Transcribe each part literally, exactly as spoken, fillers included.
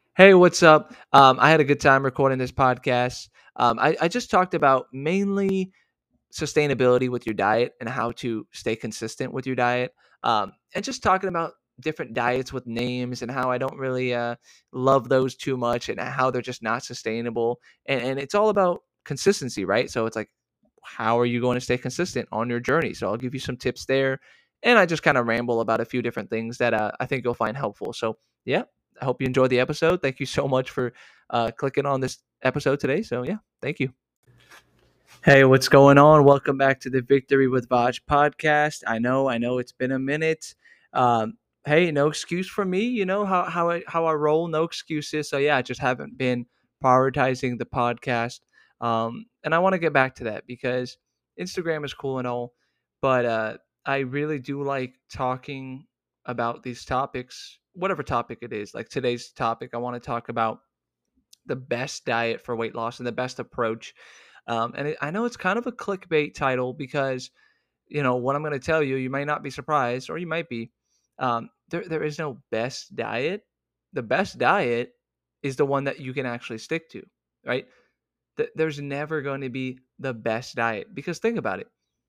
Hey, what's up? Um, I had a good time recording this podcast. Um, I, I just talked about mainly sustainability with your diet and how to stay consistent with your diet. Um, and just talking about different diets with names and how I don't really uh, love those too much and how they're just not sustainable. And, and it's all about consistency, right? So it's like, how are you going to stay consistent on your journey? So I'll give you some tips there. And I just kind of ramble about a few different things that uh, I think you'll find helpful. So, yeah, I hope you enjoyed the episode. Thank you so much for uh, clicking on this episode today. So, yeah, thank you. Hey, what's going on? Welcome back to the Victory with Vaj podcast. I know, I know it's been a minute. Um, hey, no excuse for me. You know how how I how I roll. No excuses. So yeah, I just haven't been prioritizing the podcast. Um, and I want to get back to that because Instagram is cool and all, but uh, I really do like talking about these topics, whatever topic it is. Like today's topic, I want to talk about the best diet for weight loss and the best approach. Um, and it, I know it's kind of a clickbait title because, you know, what I'm going to tell you, you might not be surprised or you might be. Um, there, there is no best diet. The best diet is the one that you can actually stick to, right? Th- There's never going to be the best diet because think about it.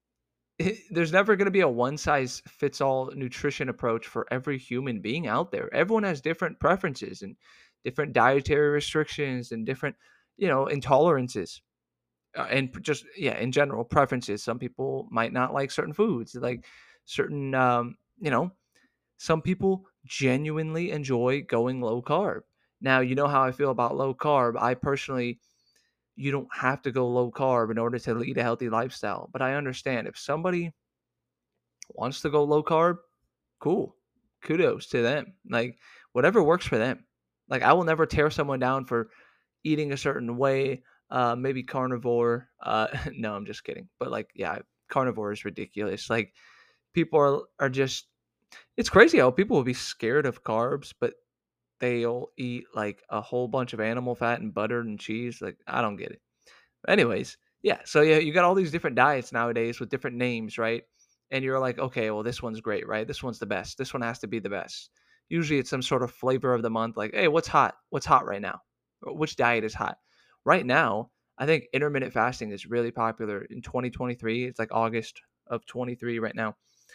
There's never going to be a one size fits all nutrition approach for every human being out there. Everyone has different preferences and different dietary restrictions and different, you know, intolerances uh, and just yeah, in general preferences. Some people might not like certain foods, like certain, um, you know, some people genuinely enjoy going low carb. Now, you know how I feel about low carb. I personally, you don't have to go low carb in order to lead a healthy lifestyle, but I understand if somebody wants to go low carb, cool. Kudos to them. Like whatever works for them. Like I will never tear someone down for eating a certain way. Uh, maybe carnivore. Uh, no, I'm just kidding. But like, yeah, carnivore is ridiculous. Like people are are just. It's crazy how people will be scared of carbs, but they'll eat like a whole bunch of animal fat and butter and cheese. Like I don't get it. Anyways, yeah. So yeah, you got all these different diets nowadays with different names, right? And you're like, okay, well, this one's great, right? This one's the best. This one has to be the best. Usually it's some sort of flavor of the month, like, hey, what's hot? What's hot right now? Or which diet is hot? Right now, I think intermittent fasting is really popular in twenty twenty-three. It's like August of twenty-three right now.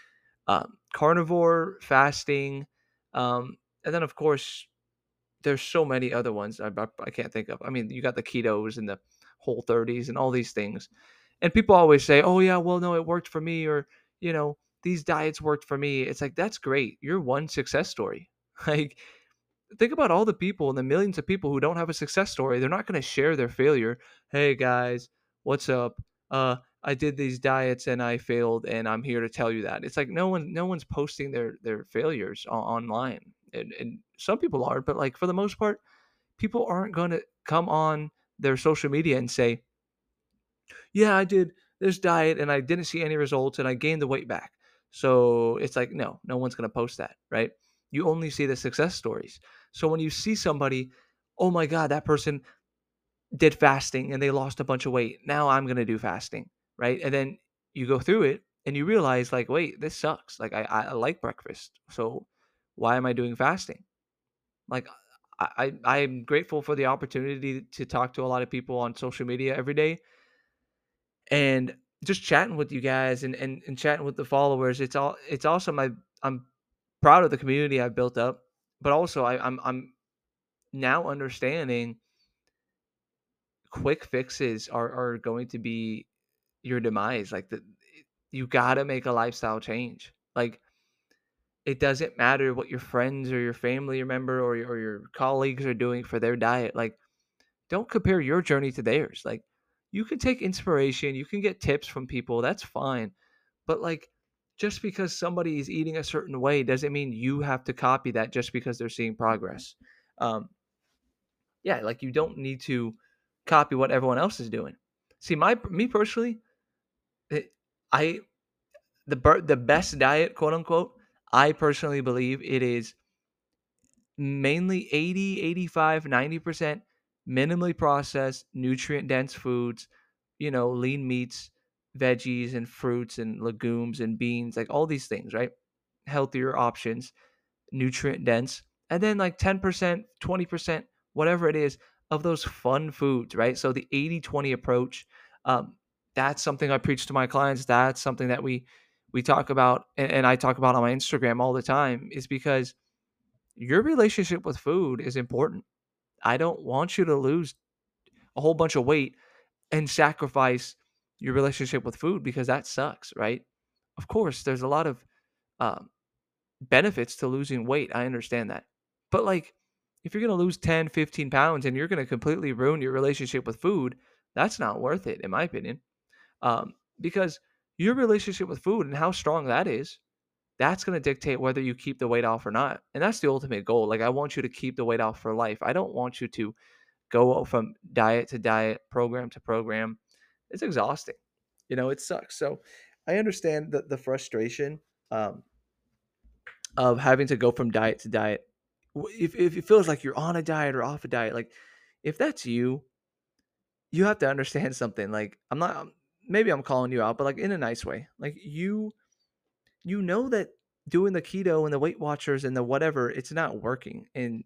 Um, carnivore fasting, um, and then of course there's so many other ones I, I, I can't think of. I mean, you got the ketos and the whole thirties and all these things. And people always say, oh, yeah, well, no, it worked for me. Or, you know, these diets worked for me. It's like, that's great. You're one success story. Like, think about all the people and the millions of people who don't have a success story. They're not going to share their failure. Hey, guys, what's up? Uh, I did these diets and I failed, and I'm here to tell you that. It's like no one, no one's posting their their failures o- online, and, and some people are, but like for the most part, people aren't going to come on their social media and say, yeah, I did this diet and I didn't see any results and I gained the weight back. So it's like, no, no one's going to post that, right? You only see the success stories. So when you see somebody, oh my God, that person did fasting and they lost a bunch of weight. Now I'm going to do fasting, right? And then you go through it and you realize, like, wait, this sucks. Like, I, I like breakfast. So why am I doing fasting? Like, I, I I'm grateful for the opportunity to talk to a lot of people on social media every day and just chatting with you guys and, and, and chatting with the followers. It's all it's awesome. I I'm proud of the community I've built up, but also I, I'm I'm now understanding quick fixes are are going to be your demise. Like the you gotta make a lifestyle change. Like it doesn't matter what your friends or your family member or your, or your colleagues are doing for their diet. Like don't compare your journey to theirs. Like you can take inspiration, you can get tips from people. That's fine. But like just because somebody is eating a certain way doesn't mean you have to copy that just because they're seeing progress. Um, yeah, like you don't need to copy what everyone else is doing. See, my me personally, it, I the bir- the best diet, quote unquote. I personally believe it is mainly eighty, eighty-five, ninety percent minimally processed, nutrient dense foods, you know, lean meats, veggies and fruits and legumes and beans, like all these things, right? Healthier options, nutrient dense. And then like ten percent, twenty percent whatever it is, of those fun foods, right? So the eighty twenty approach, um, that's something I preach to my clients. That's something that we we talk about and, and I talk about on my Instagram all the time, is because your relationship with food is important. I don't want you to lose a whole bunch of weight and sacrifice your relationship with food, because that sucks, right? Of course, there's a lot of um, benefits to losing weight. I understand that. But like, if you're going to lose ten, fifteen pounds and you're going to completely ruin your relationship with food, that's not worth it, in my opinion. Um, because your relationship with food and how strong that is, that's going to dictate whether you keep the weight off or not. And that's the ultimate goal. Like, I want you to keep the weight off for life. I don't want you to go from diet to diet, program to program. It's exhausting. You know, it sucks. So I understand the, the frustration um, of having to go from diet to diet. If, if it feels like you're on a diet or off a diet, like if that's you, you have to understand something. Like, I'm not, maybe I'm calling you out, but like in a nice way. Like, you, you know that doing the keto and the Weight Watchers and the whatever, it's not working. And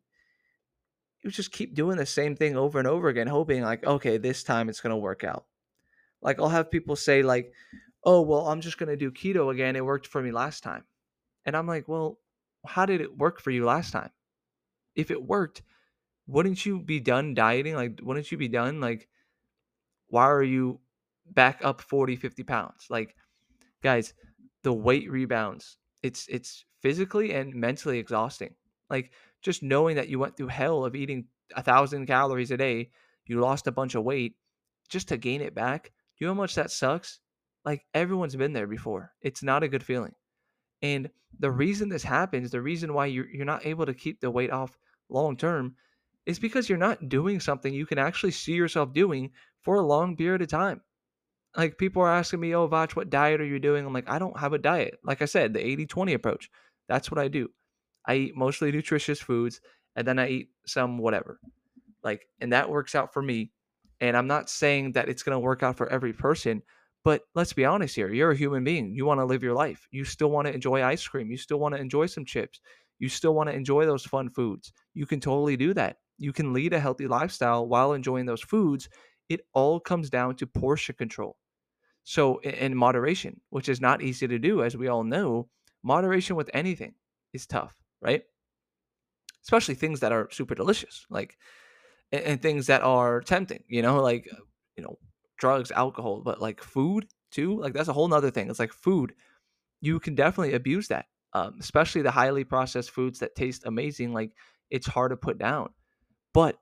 you just keep doing the same thing over and over again, hoping like, okay, this time it's going to work out. Like, I'll have people say like, oh, well, I'm just going to do keto again. It worked for me last time. And I'm like, well, how did it work for you last time? If it worked, wouldn't you be done dieting? Like, wouldn't you be done? Like, why are you back up forty, fifty pounds? Like, guys, the weight rebounds. It's it's physically and mentally exhausting. Like, just knowing that you went through hell of eating a thousand calories a day, you lost a bunch of weight just to gain it back. Do you know how much that sucks? Like, everyone's been there before. It's not a good feeling. And the reason this happens, the reason why you're you're not able to keep the weight off long term, is because you're not doing something you can actually see yourself doing for a long period of time. Like, people are asking me, "Oh, Vach, what diet are you doing?" I'm like, "I don't have a diet." Like I said, the eighty twenty approach. That's what I do. I eat mostly nutritious foods, and then I eat some whatever. Like, and that works out for me. And I'm not saying that it's going to work out for every person, but let's be honest here. You're a human being. You want to live your life. You still want to enjoy ice cream. You still want to enjoy some chips. You still want to enjoy those fun foods. You can totally do that. You can lead a healthy lifestyle while enjoying those foods. It all comes down to portion control. So, in moderation, which is not easy to do, as we all know, moderation with anything is tough, right? Especially things that are super delicious, like and, and things that are tempting, you know, like uh, you know, drugs, alcohol, but like food too, like that's a whole nother thing. It's like food, you can definitely abuse that, um, especially the highly processed foods that taste amazing. Like, it's hard to put down. But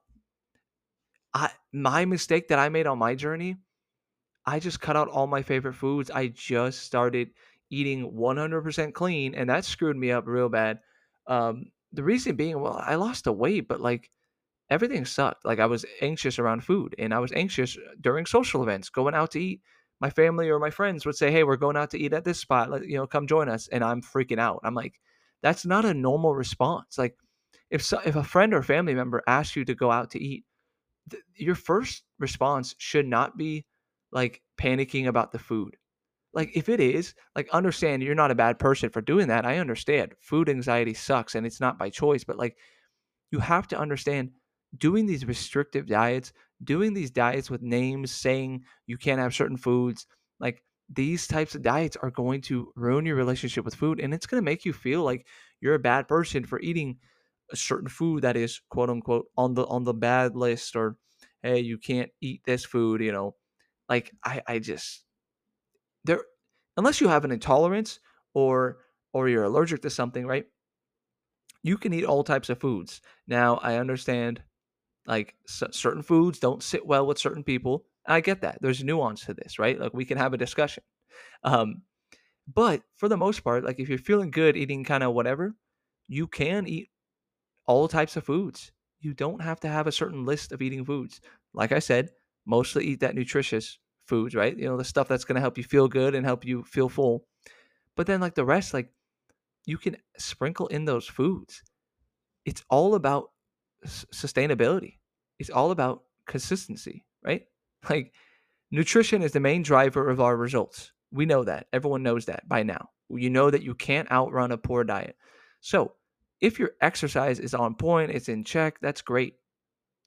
I, my mistake that I made on my journey, I just cut out all my favorite foods. I just started eating one hundred percent clean, and that screwed me up real bad. Um, the reason being, well, I lost the weight, but like everything sucked. Like, I was anxious around food, and I was anxious during social events, going out to eat. My family or my friends would say, "Hey, we're going out to eat at this spot. Let, you know, come join us." And I'm freaking out. I'm like, that's not a normal response. Like, if so, if a friend or family member asks you to go out to eat, th- your first response should not be like panicking about the food. Like, if it is, like, understand you're not a bad person for doing that. I understand food anxiety sucks and it's not by choice, but like, you have to understand, doing these restrictive diets, doing these diets with names saying you can't have certain foods, like, these types of diets are going to ruin your relationship with food, and it's going to make you feel like you're a bad person for eating a certain food that is quote unquote on the on the bad list, or hey, you can't eat this food, you know. Like, I I just there unless you have an intolerance, or or you're allergic to something, right? You can eat all types of foods. Now, I understand like c- certain foods don't sit well with certain people. I get that. There's nuance to this, right? Like, we can have a discussion. Um, but for the most part, like, if you're feeling good eating kind of whatever, you can eat all types of foods. You don't have to have a certain list of eating foods. Like I said, mostly eat that nutritious foods, right? You know, the stuff that's going to help you feel good and help you feel full. But then, like, the rest, like, you can sprinkle in those foods. It's all about s- sustainability. It's all about consistency, right? Like, nutrition is the main driver of our results. We know that. Everyone knows that by now. You know that you can't outrun a poor diet. So, if your exercise is on point, it's in check, that's great.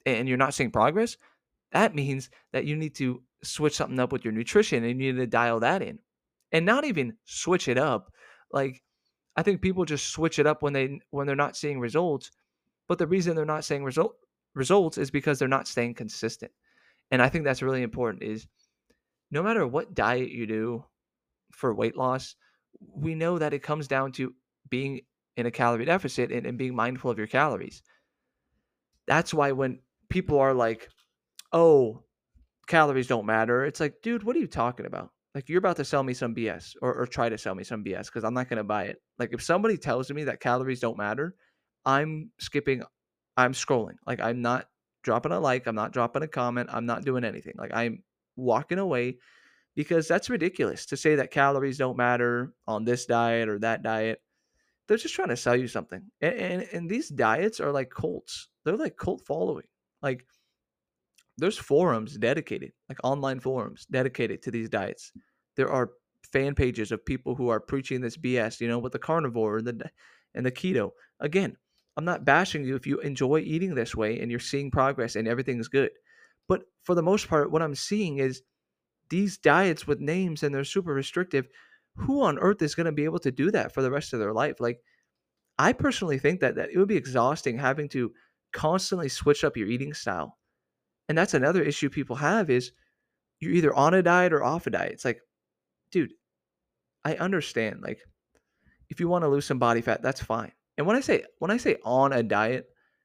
and you're not seeing progress, that means that you need to switch something up with your nutrition and you need to dial that in. And not even switch it up. Like I think people just switch it up when they when they're not seeing results, but the reason they're not seeing result results is because they're not staying consistent. And I think that's really important is no matter what diet you do for weight loss, we know that it comes down to being in a calorie deficit and, and being mindful of your calories. That's why when people are like, oh, calories don't matter, it's like, dude, what are you talking about? Like, you're about to sell me some B S or, or try to sell me some B S because I'm not going to buy it. Like, if somebody tells me that calories don't matter, I'm skipping, I'm scrolling. Like, I'm not dropping a like, I'm not dropping a comment, I'm not doing anything. Like, I'm walking away because that's ridiculous to say that calories don't matter on this diet or that diet. They're just trying to sell you something. And, and, and these diets are like cults, they're like cult following. Like, there's forums dedicated, like online forums dedicated to these diets. There are fan pages of people who are preaching this B S, you know, with the carnivore and the and the keto. Again, I'm not bashing you if you enjoy eating this way and you're seeing progress and everything's good. But for the most part, what I'm seeing is these diets with names and they're super restrictive. Who on earth is going to be able to do that for the rest of their life? Like, I personally think that that it would be exhausting having to constantly switch up your eating style. And that's another issue people have is you're either on a diet or off a diet. It's like, dude, I understand. Like, if you want to lose some body fat, that's fine. And when I say when I say on a diet,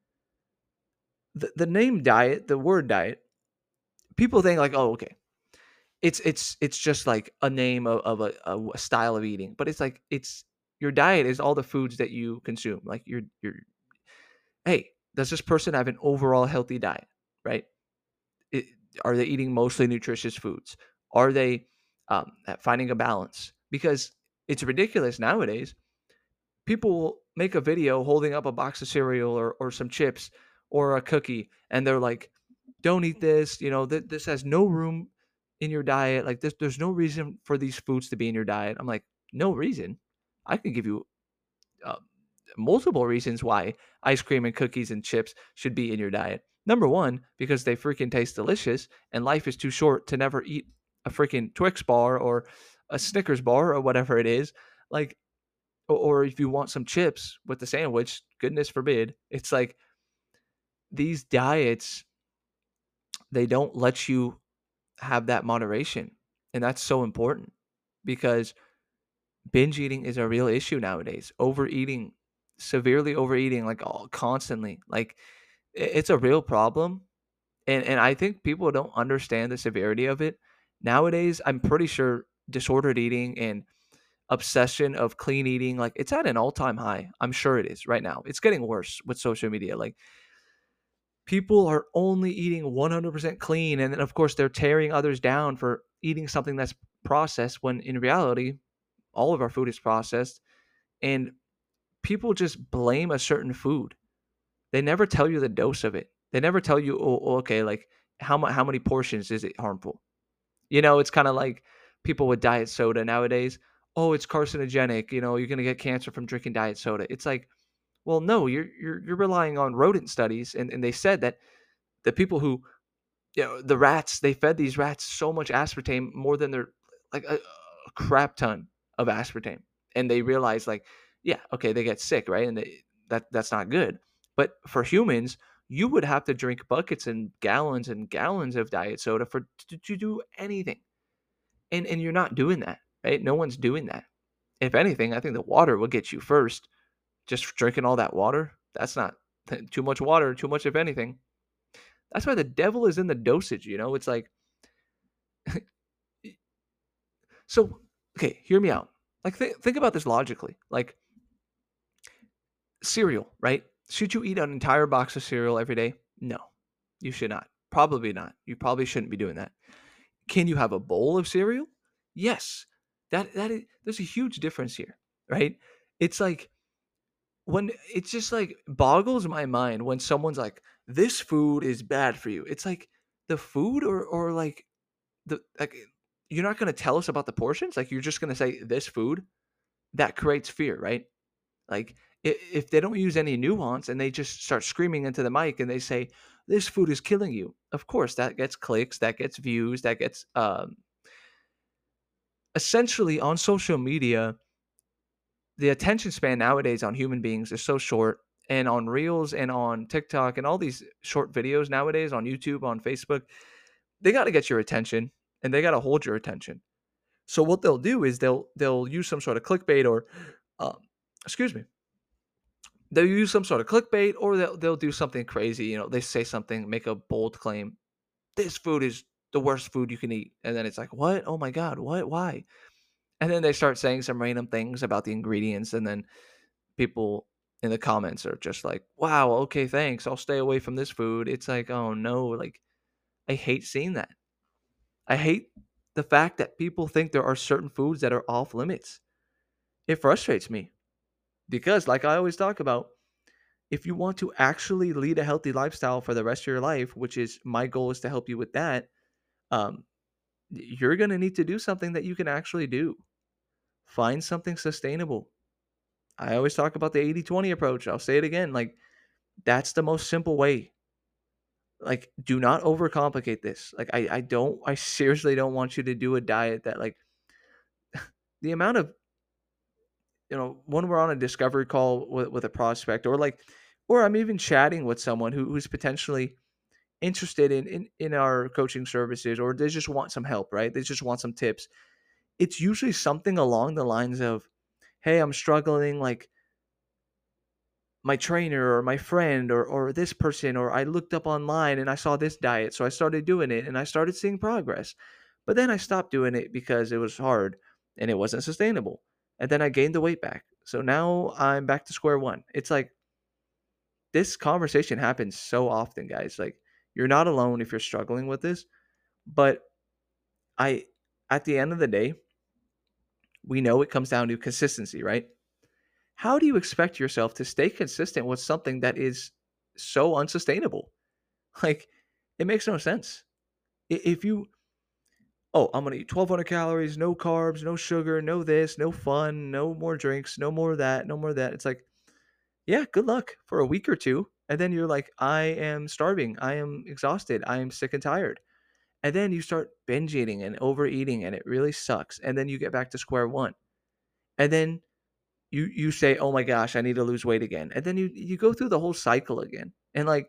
the, the name diet, the word diet, people think like, oh, okay, it's it's it's just like a name of, of a, a style of eating. But it's like it's your diet is all the foods that you consume. Like you're you're hey, does this person have an overall healthy diet? Right? It, are they eating mostly nutritious foods? Are they um, finding a balance? Because it's ridiculous nowadays. People will make a video holding up a box of cereal or, or some chips or a cookie, and they're like, "Don't eat this. You know, th- this has no room in your diet. Like, this, there's no reason for these foods to be in your diet." I'm like, "No reason. I can give you uh, multiple reasons why ice cream and cookies and chips should be in your diet. Number one, because they freaking taste delicious and life is too short to never eat a freaking Twix bar or a Snickers bar or whatever it is. Like, or, or if you want some chips with the sandwich, goodness forbid. It's like these diets, they don't let you have that moderation. And that's so important because binge eating is a real issue nowadays. Overeating, severely overeating, like all constantly, like it's a real problem. And and I think people don't understand the severity of it nowadays. I'm pretty sure disordered eating and obsession of clean eating, like it's at an all time high. I'm sure it is right now. It's getting worse with social media. Like people are only eating one hundred percent clean, and then of course they're tearing others down for eating something that's processed. When in reality, all of our food is processed, and people just blame a certain food. They never tell you the dose of it. They never tell you, oh, oh, okay, like how much, how many portions is it harmful? You know, it's kind of like people with diet soda nowadays. Oh, it's carcinogenic. You know, you're gonna get cancer from drinking diet soda. It's like, well, no, you're you're you're relying on rodent studies, and, and they said that the people who, you know, the rats, they fed these rats so much aspartame, more than their like a, a crap ton of aspartame, and they realized like, yeah, okay, they get sick, right, and they, that that's not good. But for humans, you would have to drink buckets and gallons and gallons of diet soda for to, to do anything, and and you're not doing that, right? No one's doing that. If anything, I think the water will get you first. Just drinking all that water, that's not too much water, too much of anything. That's why the devil is in the dosage, you know? It's like, so, okay, hear me out. Like, th- think about this logically. Like, cereal, right? Should you eat an entire box of cereal every day? No, you should not. Probably not. You probably shouldn't be doing that. Can you have a bowl of cereal? Yes. That that is, there's a huge difference here, right? It's like when it's just like boggles my mind when someone's like, "This food is bad for you." It's like the food, or or like the like you're not going to tell us about the portions. Like you're just going to say this food. That creates fear, right? Like I- If they don't use any nuance and they just start screaming into the mic and they say, this food is killing you, of course, that gets clicks, that gets views, that gets um, essentially on social media. The attention span nowadays on human beings is so short, and on Reels and on TikTok and all these short videos nowadays on YouTube, on Facebook, they got to get your attention and they got to hold your attention. So what they'll do is they'll they'll use some sort of clickbait or um, excuse me, they'll use some sort of clickbait or they'll they'll do something crazy. You know, they say something, make a bold claim. This food is the worst food you can eat, and then it's like, what? Oh my god, what? Why? And then they start saying some random things about the ingredients, and then people in the comments are just like, wow, okay, thanks. I'll stay away from this food. It's like, oh no, like I hate seeing that. I hate the fact that people think there are certain foods that are off limits. It frustrates me because, like I always talk about, if you want to actually lead a healthy lifestyle for the rest of your life, which is my goal is to help you with that, um, you're going to need to do something that you can actually do. Find something sustainable. I always talk about the eighty twenty approach. I'll say it again. Like, that's the most simple way. Like, do not overcomplicate this. Like, I, I don't, I seriously don't want you to do a diet that, like, the amount of, you know, when we're on a discovery call with, with a prospect or like, or I'm even chatting with someone who, who's potentially interested in, in, in our coaching services, or they just want some help, right? They just want some tips. It's usually something along the lines of, hey, I'm struggling. Like, my trainer or my friend or or this person, or I looked up online and I saw this diet, so I started doing it and I started seeing progress. But then I stopped doing it because it was hard and it wasn't sustainable. And then I gained the weight back. So now I'm back to square one. It's like this conversation happens so often, guys. Like, you're not alone if you're struggling with this, but I at the end of the day, we know it comes down to consistency, right? How do you expect yourself to stay consistent with something that is so unsustainable? Like, it makes no sense. If you, oh, I'm gonna eat twelve hundred calories, no carbs, no sugar, no this, no fun, no more drinks, no more that, no more that. It's like, yeah, good luck for a week or two. And then you're like, I am starving. I am exhausted. I am sick and tired. And then you start binge eating and overeating, and it really sucks. And then you get back to square one. And then you you say, "Oh my gosh, I need to lose weight again." And then you you go through the whole cycle again. And like,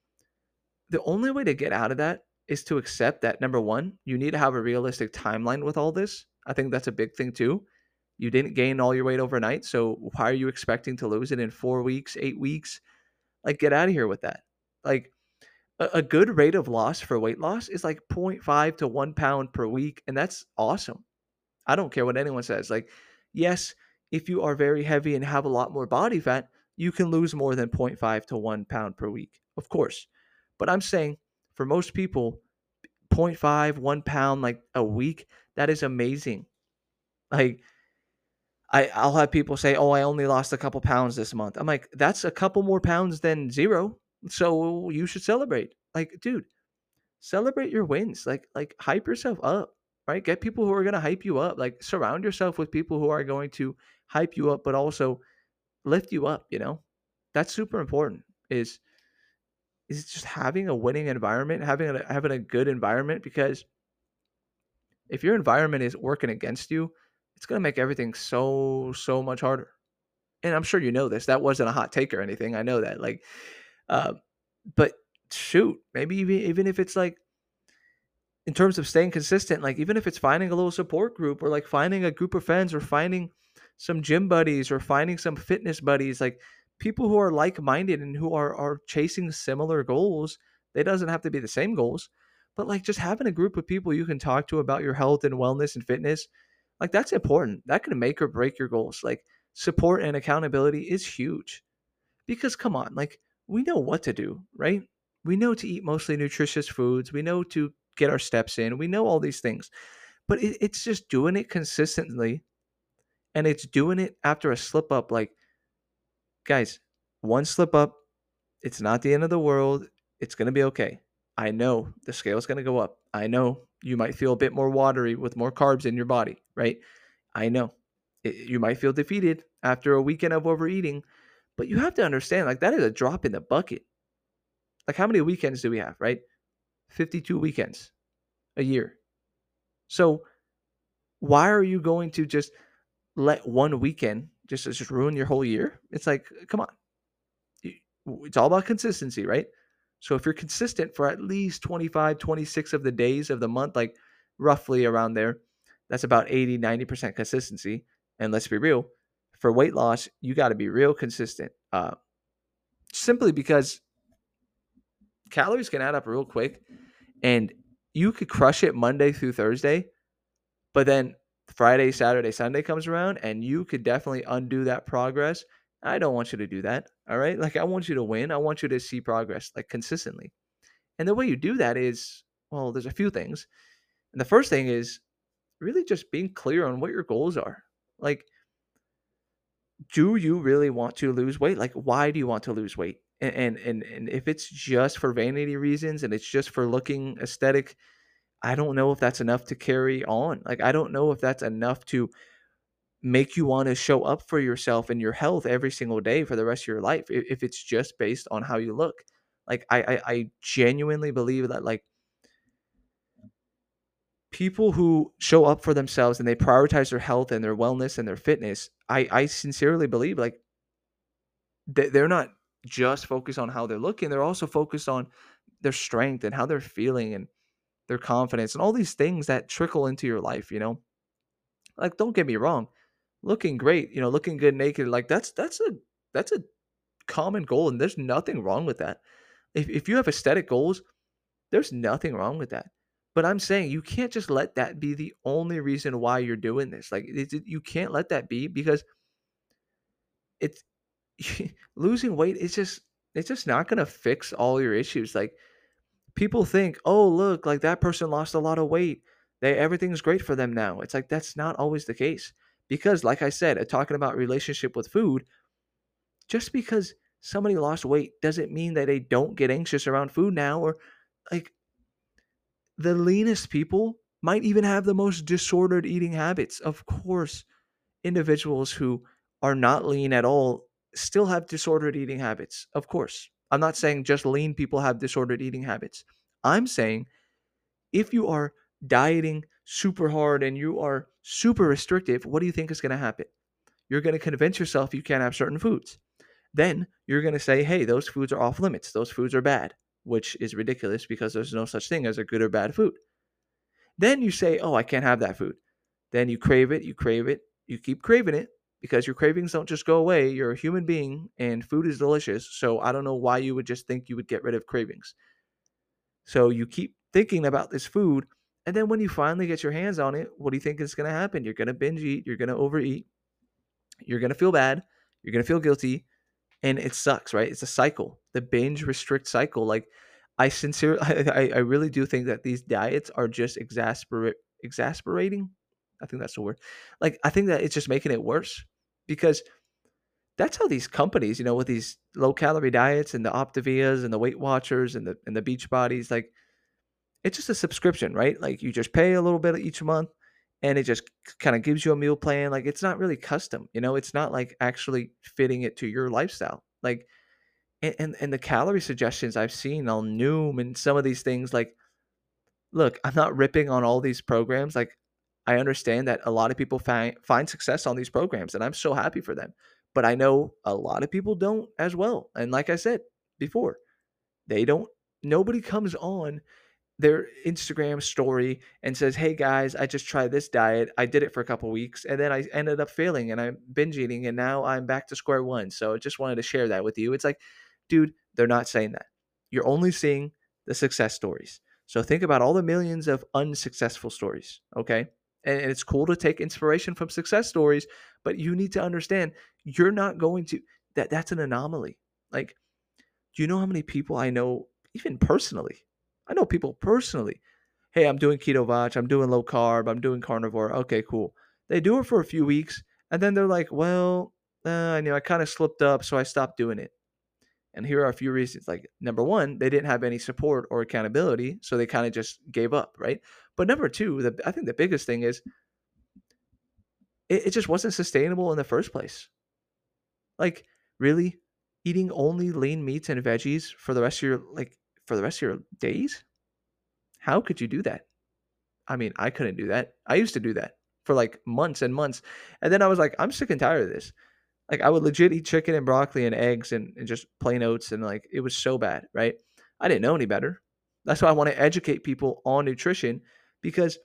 the only way to get out of that is to accept that number one, you need to have a realistic timeline with all this. I think that's a big thing too. You didn't gain all your weight overnight, so why are you expecting to lose it in four weeks, eight weeks? Like, get out of here with that. Like, a, a good rate of loss for weight loss is like zero point five to one pound per week, and that's awesome. I don't care what anyone says. Like, yes, if you are very heavy and have a lot more body fat, you can lose more than zero point five to one pound per week, of course. But I'm saying for most people, zero point five, one pound like a week, that is amazing. Like, I, I'll have people say, oh, I only lost a couple pounds this month. I'm like, that's a couple more pounds than zero. So you should celebrate. Like, dude, celebrate your wins. Like, like hype yourself up, right? Get people who are going to hype you up. Like, surround yourself with people who are going to hype you up, but also lift you up. You know, that's super important. Is is just having a winning environment, having a having a good environment. Because if your environment is working against you, it's going to make everything so so much harder. And I'm sure you know this. That wasn't a hot take or anything. I know that. Like, uh, but shoot, maybe even even if it's like, in terms of staying consistent, like, even if it's finding a little support group or like finding a group of friends or finding some gym buddies or finding some fitness buddies, like people who are like-minded and who are are chasing similar goals. They doesn't have to be the same goals, but like just having a group of people you can talk to about your health and wellness and fitness, like that's important. That can make or break your goals. Like, support and accountability is huge. Because come on, like, we know what to do, right? We know to eat mostly nutritious foods. We know to get our steps in. We know all these things. But it, it's just doing it consistently, and it's doing it after a slip up. Like, guys, one slip up, it's not the end of the world. It's going to be okay. I know the scale's going to go up. I know you might feel a bit more watery with more carbs in your body, right? I know it, you might feel defeated after a weekend of overeating, But you have to understand, like, that is a drop in the bucket. Like, how many weekends do we have, right? fifty-two weekends a year. So why are you going to just let one weekend just just ruin your whole year? It's like, come on. It's all about consistency, right? So if you're consistent for at least twenty-five, twenty-six of the days of the month, like roughly around there, that's about eighty, ninety percent consistency. And let's be real, for weight loss, you got to be real consistent. Uh, simply because calories can add up real quick, and you could crush it Monday through Thursday, but then Friday, Saturday, Sunday comes around and you could definitely undo that progress. I don't want you to do that. All right. Like, I want you to win. I want you to see progress like consistently. And the way you do that is, well, there's a few things. And the first thing is really just being clear on what your goals are. Like, do you really want to lose weight? Like, why do you want to lose weight? And and and, and if it's just for vanity reasons and it's just for looking aesthetic, I don't know if that's enough to carry on. Like, I don't know if that's enough to make you want to show up for yourself and your health every single day for the rest of your life if, if it's just based on how you look. Like, I, I I genuinely believe that, like, people who show up for themselves and they prioritize their health and their wellness and their fitness, I I sincerely believe, like, they, they're not just focused on how they're looking, they're also focused on their strength and how they're feeling and their confidence and all these things that trickle into your life, you know? Like, don't get me wrong, looking great, you know, looking good naked, like, that's that's a that's a common goal, and there's nothing wrong with that. If if you have aesthetic goals, there's nothing wrong with that. But I'm saying you can't just let that be the only reason why you're doing this. Like, it's, it, you can't let that be, because it's losing weight is just it's just not gonna fix all your issues. Like, people think, oh, look, like, that person lost a lot of weight. They everything's great for them now. It's like, that's not always the case. Because, like I said, uh, talking about relationship with food, just because somebody lost weight doesn't mean that they don't get anxious around food now. Or, like, the leanest people might even have the most disordered eating habits. Of course, individuals who are not lean at all still have disordered eating habits. Of course. I'm not saying just lean people have disordered eating habits. I'm saying if you are dieting super hard and you are super restrictive, what do you think is going to happen? You're going to convince yourself you can't have certain foods. Then you're going to say, hey, those foods are off limits. Those foods are bad, which is ridiculous because there's no such thing as a good or bad food. Then you say, oh, I can't have that food. Then you crave it, you crave it, you keep craving it because your cravings don't just go away. You're a human being and food is delicious. So I don't know why you would just think you would get rid of cravings. So you keep thinking about this food. And then when you finally get your hands on it, what do you think is going to happen? You're going to binge eat. You're going to overeat. You're going to feel bad. You're going to feel guilty. And it sucks, right? It's a cycle, the binge restrict cycle. Like, I sincerely, I, I really do think that these diets are just exasperate, exasperating. I think that's the word. Like, I think that it's just making it worse, because that's how these companies, you know, with these low calorie diets and the Optavias and the Weight Watchers and the and the Beach Bodies, like, it's just a subscription, right? Like, you just pay a little bit each month and it just kind of gives you a meal plan. Like, it's not really custom, you know, it's not like actually fitting it to your lifestyle. Like, and, and, and the calorie suggestions I've seen on Noom and some of these things, like, look, I'm not ripping on all these programs. Like, I understand that a lot of people find find success on these programs, and I'm so happy for them. But I know a lot of people don't as well. And like I said before, they don't. Nobody comes on their Instagram story and says, "Hey guys, I just tried this diet. I did it for a couple weeks and then I ended up failing and I'm binge eating and now I'm back to square one. So I just wanted to share that with you." It's like, dude, they're not saying that. You're only seeing the success stories. So think about all the millions of unsuccessful stories, okay? And it's cool to take inspiration from success stories, but you need to understand you're not going to that that's an anomaly. Like, do you know how many people I know, even personally? I know people personally. Hey, I'm doing keto vach, I'm doing low carb, I'm doing carnivore. Okay, cool. They do it for a few weeks, and then they're like, well, uh, I know I kind of slipped up, so I stopped doing it. And here are a few reasons. Like, number one, they didn't have any support or accountability, so they kind of just gave up, right? But number two, the, I think the biggest thing is it, it just wasn't sustainable in the first place. Like, really? eating only lean meats and veggies for the rest of your like for the rest of your days? How could you do that? I mean, I couldn't do that. I used to do that for like months and months. And then I was like, I'm sick and tired of this. Like I would legit eat chicken and broccoli and eggs and, and just plain oats and like it was so bad, right? I didn't know any better. That's why I want to educate people on nutrition because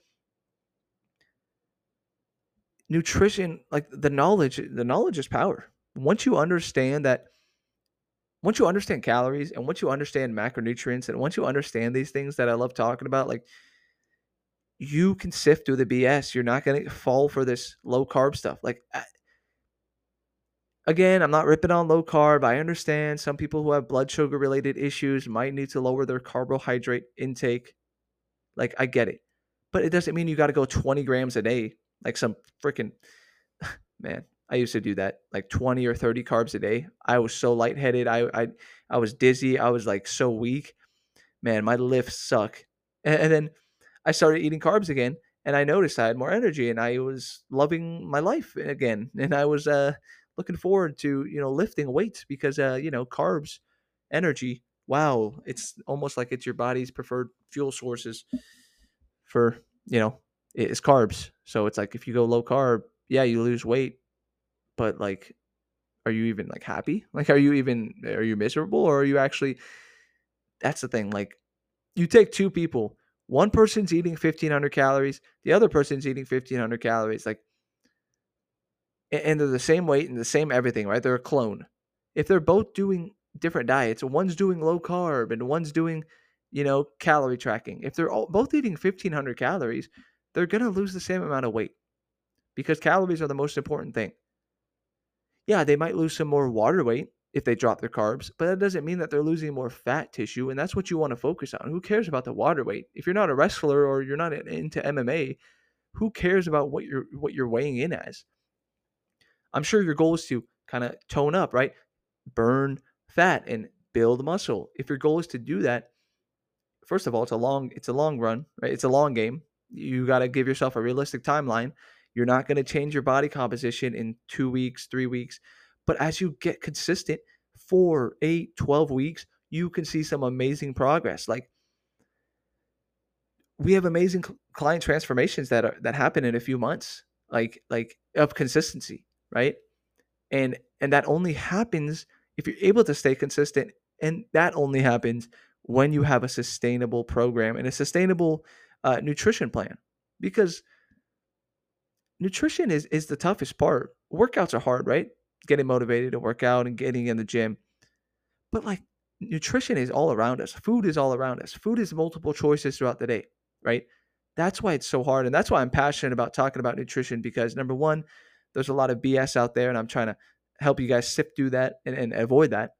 nutrition, like the knowledge, the knowledge is power. Once you understand that, once you understand calories and once you understand macronutrients and once you understand these things that I love talking about, like you can sift through the B S. You're not going to fall for this low carb stuff. Like, again, I'm not ripping on low carb. I understand some people who have blood sugar related issues might need to lower their carbohydrate intake. Like, I get it. But it doesn't mean you got to go twenty grams a day. Like some freaking, man, I used to do that, like twenty or thirty carbs a day. I was so lightheaded. I, I, I was dizzy. I was like so weak. Man, my lifts suck. And, and then I started eating carbs again and I noticed I had more energy and I was loving my life again. And I was uh, looking forward to, you know, lifting weights because, uh, you know, carbs, energy, wow, it's almost like it's your body's preferred fuel sources for, you know, it's carbs. So it's like if you go low carb, yeah, you lose weight, but like, are you even like happy? Like, are you even, are you miserable or are you actually, that's the thing. Like, you take two people, one person's eating fifteen hundred calories, the other person's eating fifteen hundred calories, like, and they're the same weight and the same everything, right? They're a clone. If they're both doing different diets, one's doing low carb and one's doing, you know, calorie tracking. If they're all, both eating fifteen hundred calories, they're going to lose the same amount of weight because calories are the most important thing. Yeah, they might lose some more water weight if they drop their carbs, but that doesn't mean that they're losing more fat tissue, and that's what you want to focus on. Who cares about the water weight? If you're not a wrestler or you're not into M M A, who cares about what you're what you're weighing in as? I'm sure your goal is to kind of tone up, right? Burn fat and build muscle. If your goal is to do that, first of all, it's a long it's a long run, right? It's a long game. You got to give yourself a realistic timeline. You're not going to change your body composition in two weeks, three weeks. But as you get consistent, four, eight, twelve weeks, you can see some amazing progress. Like we have amazing client transformations that are that happen in a few months, like like of consistency, right? And and that only happens if you're able to stay consistent. And that only happens when you have a sustainable program and a sustainable uh, nutrition plan. Because nutrition is is the toughest part. Workouts are hard, right? Getting motivated to work out and getting in the gym. But like nutrition is all around us. Food is all around us. Food is multiple choices throughout the day, right? That's why it's so hard. And that's why I'm passionate about talking about nutrition because number one, there's a lot of B S out there and I'm trying to help you guys sift through that and, and avoid that.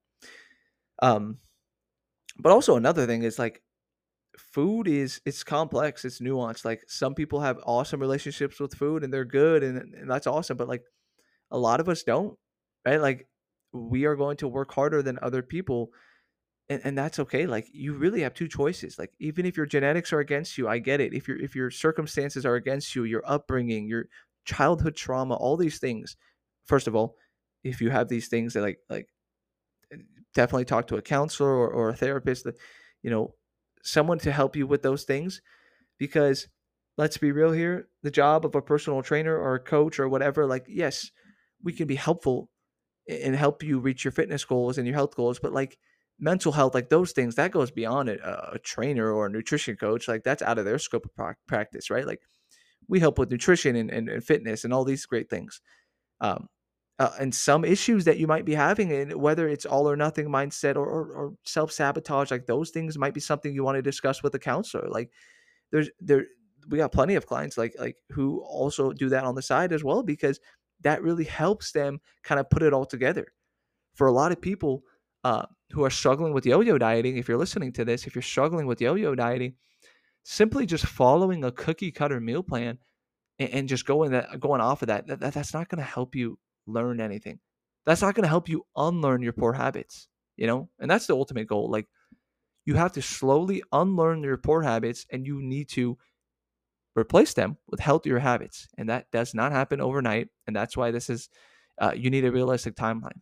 Um, but also another thing is like food is it's complex, it's nuanced. Like some people have awesome relationships with food and they're good and, and that's awesome. But like a lot of us don't, right? Like we are going to work harder than other people and, and that's okay. Like you really have two choices. Like even if your genetics are against you, I get it. If your if your circumstances are against you, your upbringing, your childhood trauma, all these things. First of all, if you have these things that like like definitely talk to a counselor or, or a therapist, that you know, someone to help you with those things. Because let's be real here, the job of a personal trainer or a coach or whatever, like yes, we can be helpful and help you reach your fitness goals and your health goals, but like mental health, like those things, that goes beyond a, a trainer or a nutrition coach. Like that's out of their scope of pra- practice, right? Like we help with nutrition and, and, and fitness and all these great things. Um, uh, and some issues that you might be having, and whether it's all or nothing mindset or, or, or self sabotage, like those things might be something you want to discuss with a counselor. Like there's there we got plenty of clients like like who also do that on the side as well because that really helps them kind of put it all together. For a lot of people uh, who are struggling with yo-yo dieting, if you're listening to this, if you're struggling with yo-yo dieting, simply just following a cookie cutter meal plan and, and just going that going off of that, that that's not going to help you learn anything. That's not going to help you unlearn your poor habits, you know? And that's the ultimate goal. Like you have to slowly unlearn your poor habits and you need to replace them with healthier habits. And that does not happen overnight. And that's why this is, uh, you need a realistic timeline.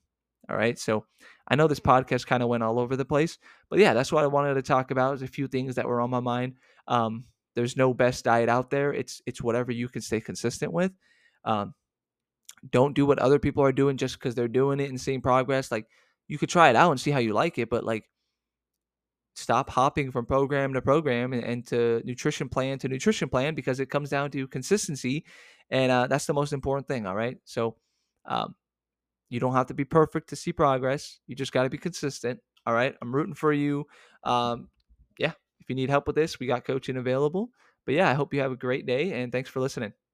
All right. So I know this podcast kind of went all over the place, but yeah, that's what I wanted to talk about. Is a few things that were on my mind. Um, there's no best diet out there. It's it's whatever you can stay consistent with. Um, don't do what other people are doing just because they're doing it and seeing progress. Like, you could try it out and see how you like it, but like, stop hopping from program to program and, and to nutrition plan to nutrition plan, because it comes down to consistency, and uh, that's the most important thing. All right. So um, you don't have to be perfect to see progress. You just got to be consistent. All right. I'm rooting for you. Um, yeah. If you need help with this, we got coaching available. But yeah, I hope you have a great day, and thanks for listening.